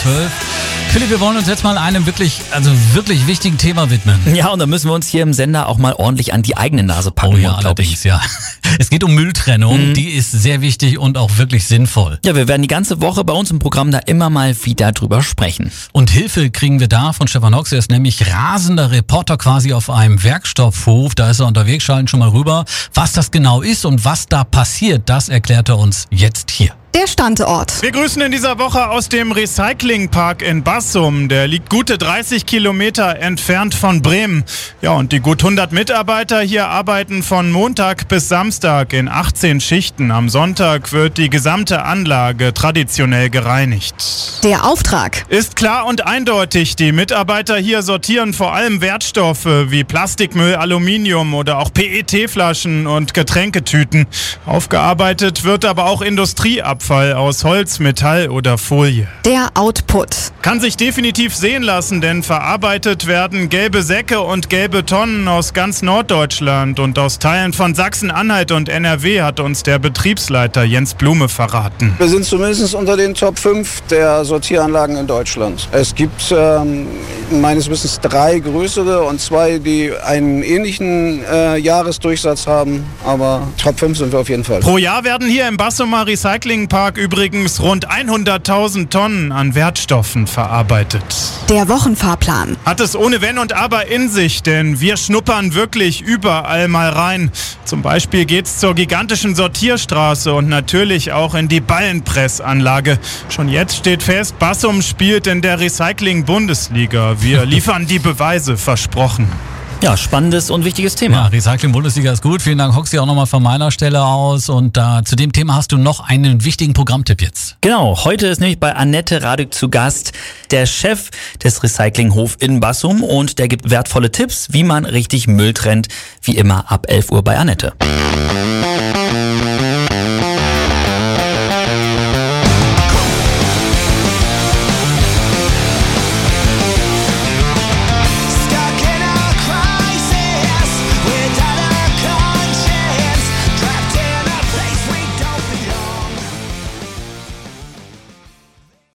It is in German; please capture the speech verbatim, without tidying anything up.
zwölf. Philipp, wir wollen uns jetzt mal einem wirklich, also wirklich wichtigen Thema widmen. Ja, und da müssen wir uns hier im Sender auch mal ordentlich an die eigene Nase packen. Oh ja, allerdings, ja. Es geht um Mülltrennung, mhm. die ist sehr wichtig und auch wirklich sinnvoll. Ja, wir werden die ganze Woche bei uns im Programm da immer mal wieder drüber sprechen. Und Hilfe kriegen wir da von Stefan Hox, er ist nämlich rasender Reporter quasi auf einem Werkstoffhof. Da ist er unterwegs, schalten schon mal rüber. Was das genau ist und was da passiert, das erklärt er uns jetzt hier. Der Standort. Wir grüßen in dieser Woche aus dem Recyclingpark in Bassum. Der liegt gute dreißig Kilometer entfernt von Bremen. Ja, und die gut hundert Mitarbeiter hier arbeiten von Montag bis Samstag in achtzehn Schichten. Am Sonntag wird die gesamte Anlage traditionell gereinigt. Der Auftrag. Ist klar und eindeutig. Die Mitarbeiter hier sortieren vor allem Wertstoffe wie Plastikmüll, Aluminium oder auch P E T-Flaschen und Getränketüten. Aufgearbeitet wird aber auch Industrieabfall. Abfall aus Holz, Metall oder Folie. Der Output. Kann sich definitiv sehen lassen, denn verarbeitet werden gelbe Säcke und gelbe Tonnen aus ganz Norddeutschland und aus Teilen von Sachsen-Anhalt und N R W, hat uns der Betriebsleiter Jens Blume verraten. Wir sind zumindest unter den Top fünf der Sortieranlagen in Deutschland. Es gibt ähm, meines Wissens drei größere und zwei, die einen ähnlichen äh, Jahresdurchsatz haben, aber Top fünf sind wir auf jeden Fall. Pro Jahr werden hier im Bassumer Recyclingpark übrigens rund hunderttausend Tonnen an Wertstoffen verarbeitet. Der Wochenfahrplan. Hat es ohne Wenn und Aber in sich, denn wir schnuppern wirklich überall mal rein. Zum Beispiel geht's zur gigantischen Sortierstraße und natürlich auch in die Ballenpressanlage. Schon jetzt steht fest, Bassum spielt in der Recycling-Bundesliga. Wir liefern die Beweise, versprochen. Ja, spannendes und wichtiges Thema. Ja, Recycling-Bundesliga ist gut. Vielen Dank, Hoxi, auch nochmal von meiner Stelle aus. Und äh, zu dem Thema hast du noch einen wichtigen Programmtipp jetzt. Genau, heute ist nämlich bei Annette Radück zu Gast der Chef des Recyclinghof in Bassum und der gibt wertvolle Tipps, wie man richtig Müll trennt. Wie immer ab elf Uhr bei Annette.